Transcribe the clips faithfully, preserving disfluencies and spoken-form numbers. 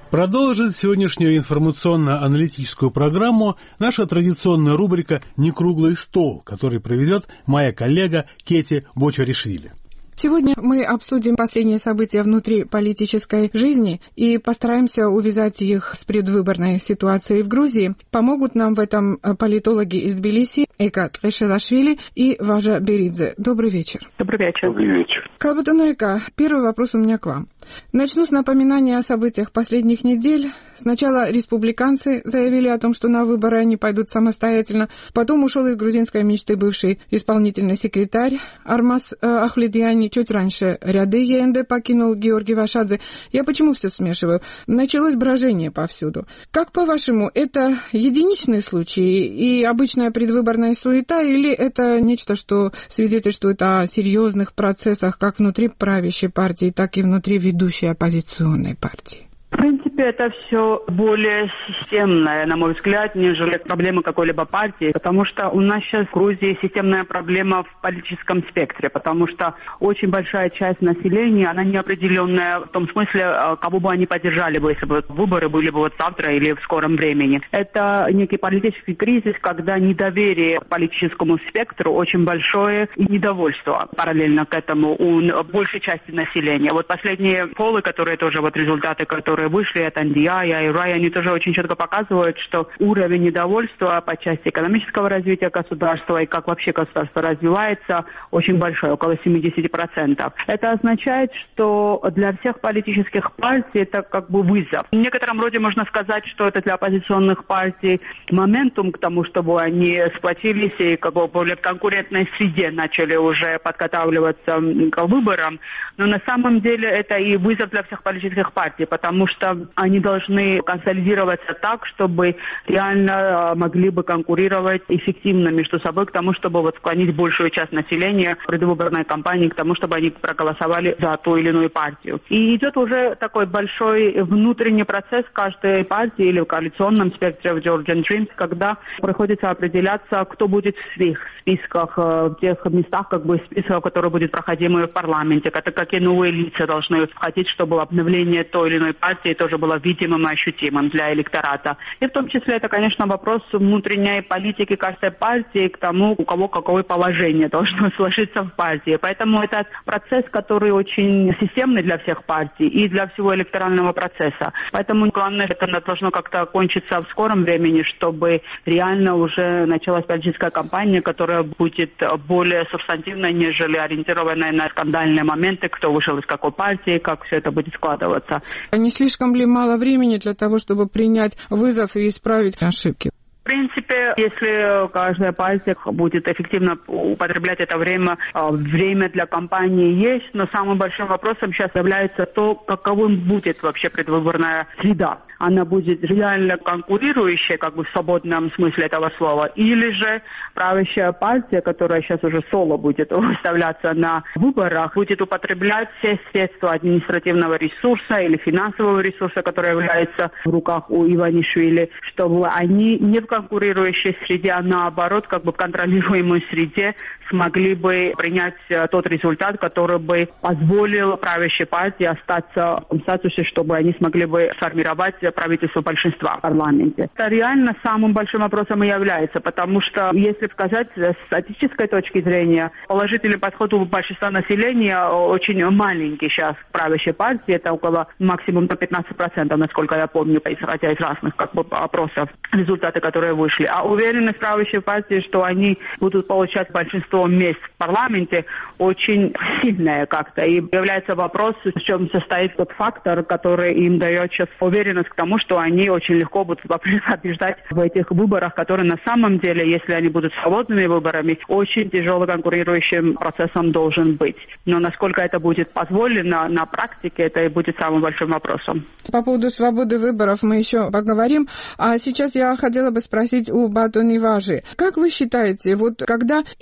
Продолжит сегодняшнюю информационно-аналитическую программу наша традиционная рубрика «Некруглый стол», который проведет моя коллега Кети Бочаришвили. Сегодня мы обсудим последние события внутри политической жизни и постараемся увязать их с предвыборной ситуацией в Грузии. Помогут нам в этом политологи из Тбилиси Эйка Трешелашвили и Важа Беридзе. Добрый вечер. Добрый вечер. Добрый вечер. Кабутуно Эйка, первый вопрос у меня к вам. Начну с напоминания о событиях последних недель. Сначала республиканцы заявили о том, что на выборы они пойдут самостоятельно. Потом ушел из грузинской мечты бывший исполнительный секретарь Армаз э, Ахлидьяни. Чуть раньше ряды ЕНД покинул Георгий Вашадзе. Я почему все смешиваю? Началось брожение повсюду. Как, по-вашему, это единичный случай и обычная предвыборная суета, или это нечто, что свидетельствует о серьезных процессах как внутри правящей партии, так и внутри ведущей оппозиционной партии? В принципе, это все более системное, на мой взгляд, нежели проблема какой-либо партии, потому что у нас сейчас в Грузии системная проблема в политическом спектре, потому что очень большая часть населения, она неопределенная в том смысле, кого бы они поддержали бы, если бы выборы были бы вот завтра или в скором времени. Это некий политический кризис, когда недоверие к политическому спектру очень большое и недовольство параллельно к этому у большей части населения. Вот последние полы, которые тоже вот результаты, которые вышли от эн ди ай, ай эр ай, они тоже очень четко показывают, что уровень недовольства по части экономического развития государства и как вообще государство развивается очень большой, около семьдесят процентов. Это означает, что для всех политических партий это как бы вызов. В некотором роде можно сказать, что это для оппозиционных партий моментум к тому, чтобы они сплотились и как бы более в конкурентной среде начали уже подготавливаться к выборам. Но на самом деле это и вызов для всех политических партий, потому что они должны консолидироваться так, чтобы реально могли бы конкурировать эффективно между собой к тому, чтобы вот склонить большую часть населения в предвыборной кампании к тому, чтобы они проголосовали за ту или иную партию. И идет уже такой большой внутренний процесс каждой партии или в коалиционном спектре в Georgian Dreams, когда приходится определяться, кто будет в их списках, в тех местах, как бы списках, которые будут проходимы в парламенте, какие новые лица должны входить, чтобы обновление той или иной партии тоже было видимым и ощутимым для электората. И в том числе это, конечно, вопрос внутренней политики каждой партии к тому, у кого какое положение должно сложиться в партии. Поэтому это процесс, который очень системный для всех партий и для всего электорального процесса. Поэтому главное, это должно как-то кончиться в скором времени, чтобы реально уже началась политическая кампания, которая будет более субстантивной, нежели ориентированная на скандальные моменты, кто вышел из какой партии, как все это будет складываться. Не слишком ли мало времени для того, чтобы принять вызов и исправить ошибки? В принципе, если каждая партия будет эффективно употреблять это время, время для кампании есть, но самым большим вопросом сейчас является то, каковым будет вообще предвыборная среда. Она будет реально конкурирующая, как бы в свободном смысле этого слова, или же правящая партия, которая сейчас уже соло будет выставляться на выборах, будет употреблять все средства административного ресурса или финансового ресурса, который является в руках у Иванишвили, чтобы они не в конкурирующей среде, а наоборот, как бы в контролируемой среде смогли бы принять тот результат, который бы позволил правящей партии остаться в том статусе, чтобы они смогли бы сформировать правительство большинства в парламенте. Это реально самым большим вопросом и является, потому что, если сказать с статистической точки зрения, положительный подход у большинства населения очень маленький сейчас к правящей партии, это около максимум до пятнадцать процентов, насколько я помню, исходя из разных как бы опросов, результаты, которые вышли. А уверенность правящей партии, что они будут получать большинство мест в парламенте, очень сильная как-то. И является вопрос, в чем состоит тот фактор, который им дает сейчас уверенность к тому, что они очень легко будут побеждать в этих выборах, которые на самом деле, если они будут свободными выборами, очень тяжело конкурирующим процессом должен быть. Но насколько это будет позволено на практике, это и будет самым большим вопросом. По поводу свободы выборов мы еще поговорим. А сейчас я хотела бы спросить у Батони Важи. Как вы считаете, вот когда и там,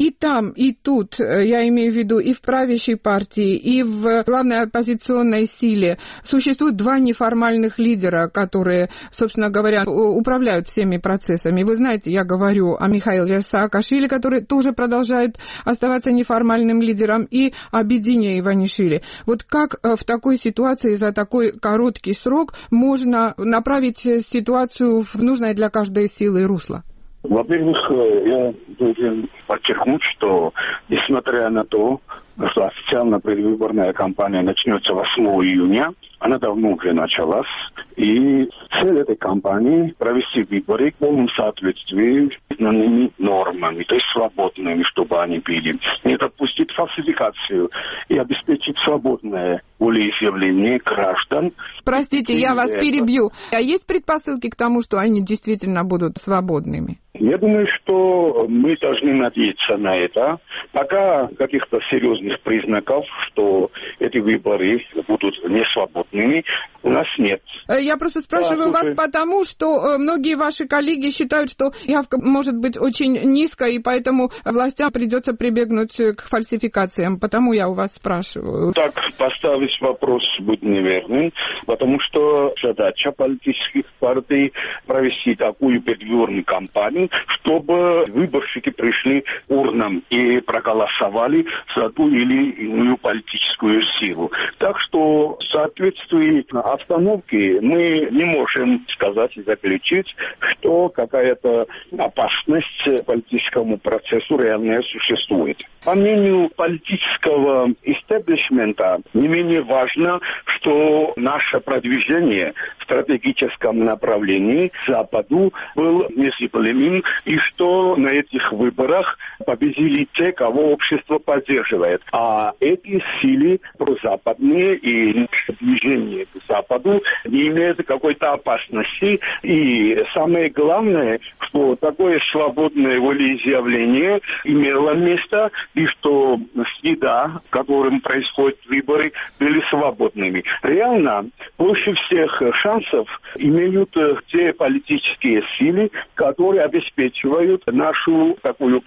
там, и тут, я имею в виду и в правящей партии, и в главной оппозиционной силе, существует два неформальных лидера, которые, собственно говоря, управляют всеми процессами. Вы знаете, я говорю о Михаиле Саакашвили, который тоже продолжает оставаться неформальным лидером, и о Бедине Иванишвили. Вот как в такой ситуации за такой короткий срок можно направить ситуацию в нужное для каждой силы русло? Во-первых, я должен подчеркнуть, что, несмотря на то, что официально предвыборная кампания начнется восьмого июня, она давно уже началась, и цель этой кампании – провести выборы в полном соответствии с основными нормами, то есть свободными, чтобы они были, не допустить фальсификацию и обеспечить свободное волеизъявление граждан. Простите, я вас перебью. А есть предпосылки к тому, что они действительно будут свободными? Я думаю, что мы должны надеяться на это. Пока каких-то серьезных признаков, что эти выборы будут несвободными, у нас нет. Я просто спрашиваю да, вас потому, что многие ваши коллеги считают, что явка может быть очень низкой, и поэтому властям придется прибегнуть к фальсификациям. Потому я у вас спрашиваю. Так поставить вопрос будет неверным, потому что задача политических партий провести такую предвыборную кампанию, чтобы выборщики пришли к урнам и проголосовали за ту или иную политическую силу. Так что в соответствии обстановке мы не можем сказать и заключить, что какая-то опасность политическому процессу реально существует. По мнению политического истеблишмента, не менее важно, что наше продвижение в стратегическом направлении к Западу было незыблемым, и что на этих выборах победили те, кого общество поддерживает. А эти силы прозападные и движение к Западу не имеют какой-то опасности. И самое главное, что такое свободное волеизъявление имело место, и что среда, в котором происходят выборы, были свободными. Реально, больше всех шансов имеют те политические силы, которые обеспечивают нашу такую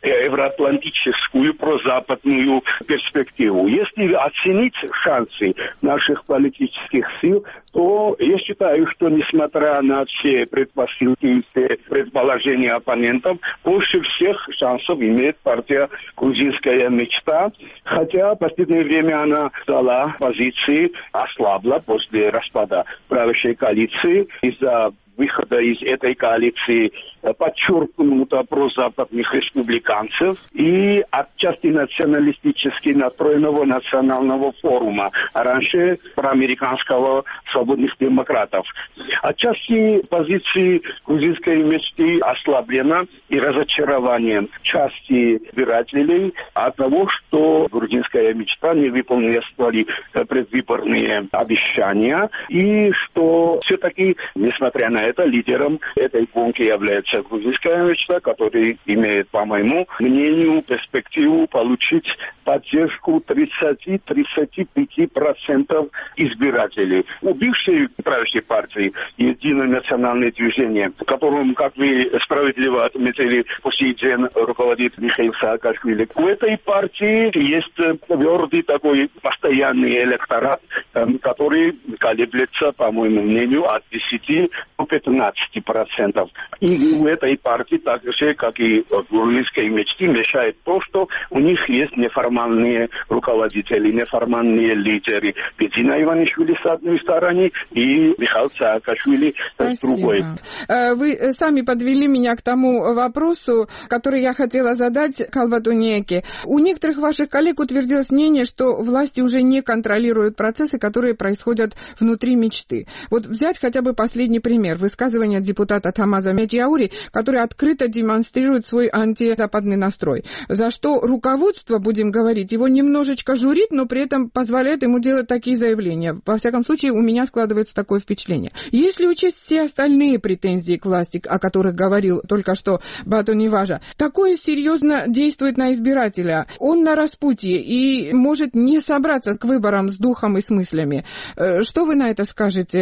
проевроатлантическую, прозападную перспективу. Если оценить шансы наших политических сил, то я считаю, что несмотря на все предпосылки и все предположения оппонентов, больше всех шансов имеет партия «Грузинская мечта», хотя в последнее время она дала позиции, ослабла после распада правящей коалиции из-за выхода из этой коалиции подчеркнуто прозападных республиканцев и отчасти националистически настроенного национального форума, а раньше проамериканского свободных демократов. Отчасти позиции грузинской мечты ослаблена и разочарованием части избирателей от того, что грузинская мечта не выполнила свои предвыборные обещания, и что все-таки, несмотря на это, лидером этой гонки является грузинская мечта, которая имеет, по моему мнению, перспективу получить поддержку тридцать-тридцать пять процентов избирателей. У бывшей правящей партии «Единое национальное движение», которым, как вы справедливо отметили, по сей день руководит Михаил Саакашвили, у этой партии есть твердый такой постоянный электорат, который колеблется, по моему мнению, от десяти до пятнадцати процентов. И у этой партии, так же, как и в грузинской мечте, мешает то, что у них есть неформальные руководители, неформальные лидеры. Бедина Иванишвили с одной стороны и Михаил Саакашвили с другой. Вы сами подвели меня к тому вопросу, который я хотела задать Калбату Ниеке. У некоторых ваших коллег утвердилось мнение, что власти уже не контролируют процессы, которые происходят внутри мечты. Вот взять хотя бы последний пример. Высказывание депутата Тамаза Медиаури, который открыто демонстрирует свой антизападный настрой. За что руководство, будем говорить, его немножечко журит, но при этом позволяет ему делать такие заявления. Во всяком случае, у меня складывается такое впечатление. Если учесть все остальные претензии к власти, о которых говорил только что Бату Ниважа, такое серьезно действует на избирателя. Он на распутье и может не собраться к выборам с духом и с мыслями. Что вы на это скажете, Калбату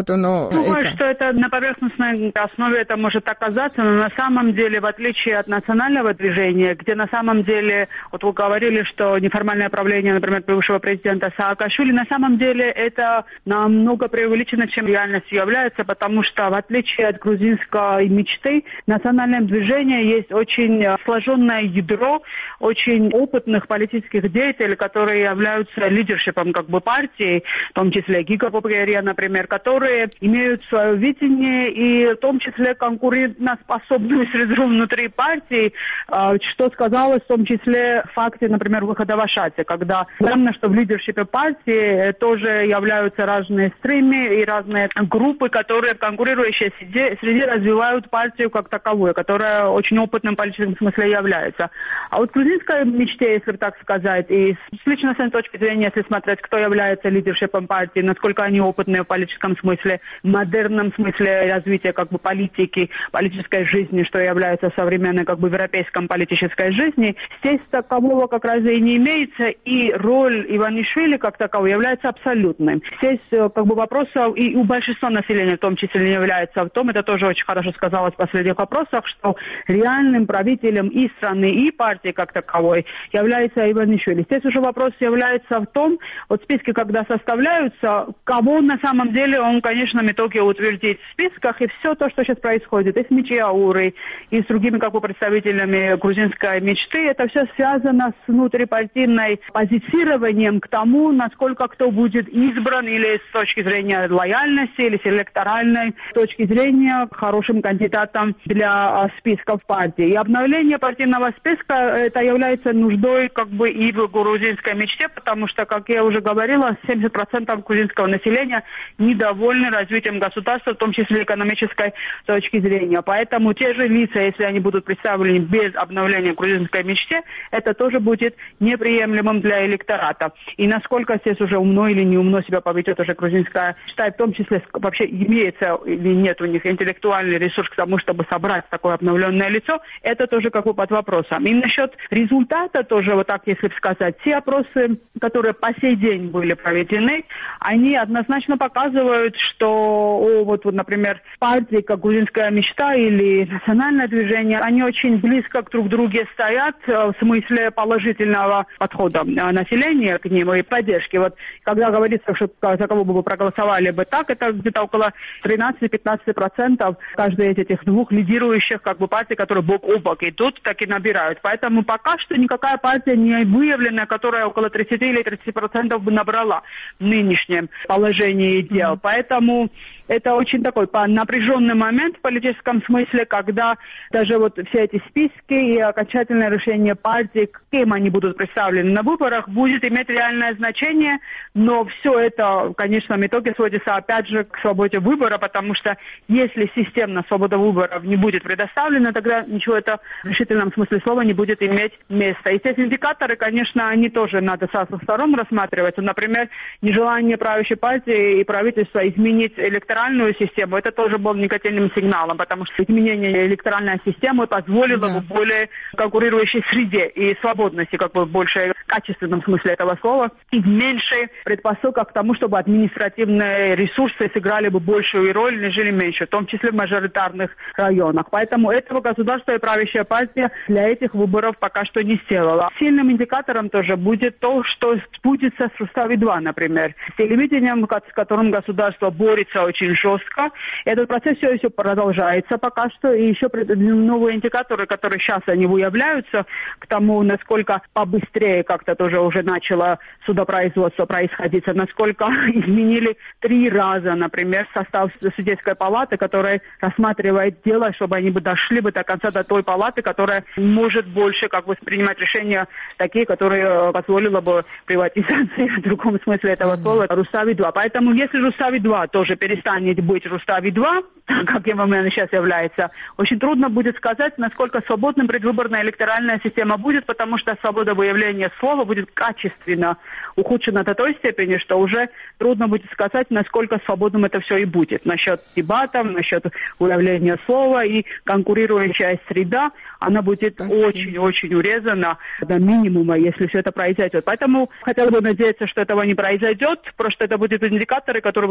кандидату, но Думаю, это... что это на поверхностной основе это может оказаться, но на самом деле, в отличие от национального движения, где на самом деле, вот вы говорили, что неформальное правление, например, бывшего президента Саакашвили, на самом деле это намного преувеличено, чем реальностью является, потому что в отличие от грузинской мечты, в национальном движении есть очень сложенное ядро очень опытных политических деятелей, которые являются лидершипом как бы партии, в том числе Гига Попугерия, например, которые имеют свое видение и в том числе конкурентоспособную среду внутри партии, что сказалось в том числе в факте, например, выхода в Ашате, когда главное, что в лидершипе партии тоже являются разные стримы и разные группы, которые в конкурирующей среде, среде развивают партию как таковую, которая очень опытным в политическом смысле является. А вот в грузинской мечте, если так сказать, и с личностной точки зрения, если смотреть, кто является лидершипом партии, насколько они опытные в политическом смысле, в модерном смысле развития как бы политики, политической жизни, что является современной как бы европейской политической жизни, здесь такового как раз и не имеется, и роль Иванишвили как таковой является абсолютной. Здесь как бы вопросов и у большинства населения в том числе не является в том, это тоже очень хорошо сказалось в последних вопросах, что реальным правителем и страны, и партии как таковой является Иванишвили. Здесь уже вопрос является в том, вот списки, когда составляются, кого на самом деле он, конечно, в итоге утвердит в списках, и все то, что сейчас происходит, и с Мичиаурой, и с другими как бы представителями грузинской мечты, это все связано с внутрипартийной позиционированием к тому, насколько кто будет избран, или с точки зрения лояльности, или с электоральной точки зрения хорошим кандидатом для списков партии. И обновление партийного списка это является нуждой как бы и в грузинской мечте, потому что, как я уже говорила, семьдесят процентов грузинского населения недовольны развитием государства, в том числе экономической точки зрения. Поэтому те же лица, если они будут представлены без обновления грузинской мечте, это тоже будет неприемлемым для электората. И насколько здесь уже умно или не умно себя поведет уже грузинская мечта, и в том числе вообще имеется или нет у них интеллектуальный ресурс к тому, чтобы собрать такое обновленное лицо, это тоже как бы под вопросом. И насчет результата тоже, вот так если сказать, те опросы, которые по сей день были проведены, они однозначно показывают, что, о, вот, вот, например, партии, как грузинская мечта или национальное движение, они очень близко друг к другу стоят в смысле положительного подхода населения к ним и поддержки. Вот когда говорится, что за кого бы вы проголосовали бы так, это где-то около тринадцать-пятнадцать процентов каждой из этих двух лидирующих как бы партий, которые бок о бок идут, так и набирают. Поэтому пока что никакая партия не выявлена, которая около тридцать или тридцать процентов бы набрала в нынешнем положении дел. Mm-hmm. Поэтому это очень такой напряженный момент в политическом смысле, когда даже вот все эти списки и окончательное решение партии, кем они будут представлены на выборах, будет иметь реальное значение, но все это, конечно, в итоге сводится опять же к свободе выбора, потому что если системно свобода выборов не будет предоставлена, тогда ничего это в решительном смысле слова не будет иметь места. И здесь индикаторы, конечно, они тоже надо со сторон рассматривать. Например, нежелание правящей партии и правительства изменить электоральную систему, это тоже был негативным сигналом, потому что изменение электоральной системы позволило да. бы более конкурирующей среде и свободности, как бы в большей качественном смысле этого слова, и меньшей предпосылках к тому, чтобы административные ресурсы сыграли бы большую роль, нежели меньше, в том числе в мажоритарных районах. Поэтому этого государство и правящая партия для этих выборов пока что не сделала. Сильным индикатором тоже будет то, что спутится с Рустави-два, например. С телевидением, с которым государство борется очень жестко. Этот процесс все еще продолжается пока что. И еще новые индикаторы, которые сейчас они выявляются, к тому, насколько побыстрее как-то тоже уже начало судопроизводство происходить, насколько изменили три раза, например, состав судейской палаты, которая рассматривает дело, чтобы они бы дошли бы до конца до той палаты, которая может больше как бы принимать решения такие, которые позволило бы приватизации в другом смысле этого слова Рустави-два. Поэтому если Рустави-два тоже перестанет быть Рустави-два, каким он сейчас является, очень трудно будет сказать, насколько свободным предвыборная электоральная система будет, потому что свобода выявления слова будет качественно ухудшена до той степени, что уже трудно будет сказать, насколько свободным это все и будет. Насчет дебатов, насчет выявления слова и конкурирующая среда, она будет очень-очень урезана до минимума, если все это произойдет. Поэтому хотела бы надеяться, что этого не произойдет, просто это будут индикаторы, которые будут показывать,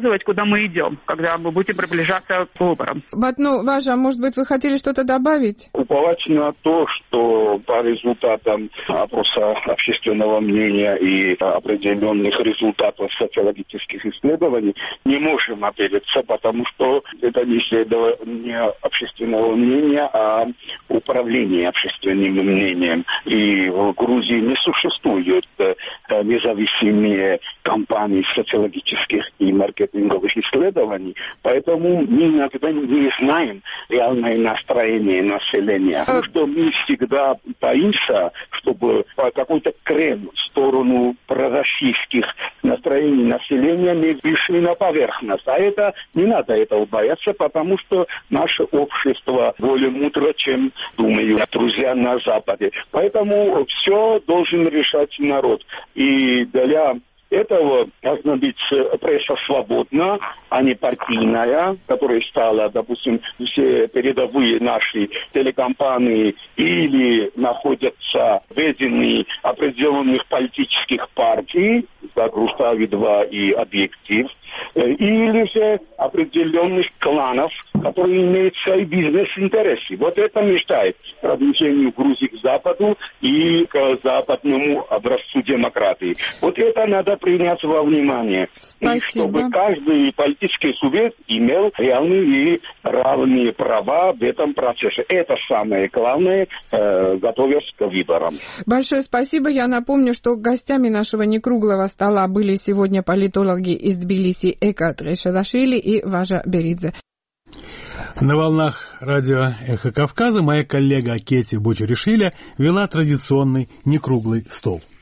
показывать, куда мы идем, когда мы будем приближаться к выборам. Батну Важа, может быть, вы хотели что-то добавить? Уповать на то, что по результатам опроса общественного мнения и определенных результатов социологических исследований не можем опереться, потому что это не исследование общественного мнения, а управление общественным мнением. И в Грузии не существует независимые компании социологических и маркетинговых исследований, поэтому мы иногда не знаем реальное настроение населения. Потому что мы всегда боимся, чтобы какой-то крем в сторону пророссийских настроений населения не вышли на поверхность. А это не надо этого бояться, потому что наше общество более мудро, чем думают друзья на Западе. Поэтому все должен решать народ. И для этого должна быть пресса свободна, а не партийная, которая стала, допустим, все передовые наши телекомпании или находятся введены определенных политических партий, как Рустави-два и Объектив, или же определенных кланов, которые имеют свои бизнес-интересы. Вот это мешает продвижению Грузии к Западу и к западному образцу демократии. Вот это надо принять во внимание. Спасибо. И чтобы каждый политический субъект имел реальные и равные права в этом процессе. Это самое главное, э, готовясь к выборам. Большое спасибо. Я напомню, что гостями нашего некруглого стола были сегодня политологи из Тбилиси Эка Трешадашвили и Важа Беридзе. На волнах радио «Эхо Кавказа» моя коллега Кети Бочеришвили вела традиционный некруглый стол.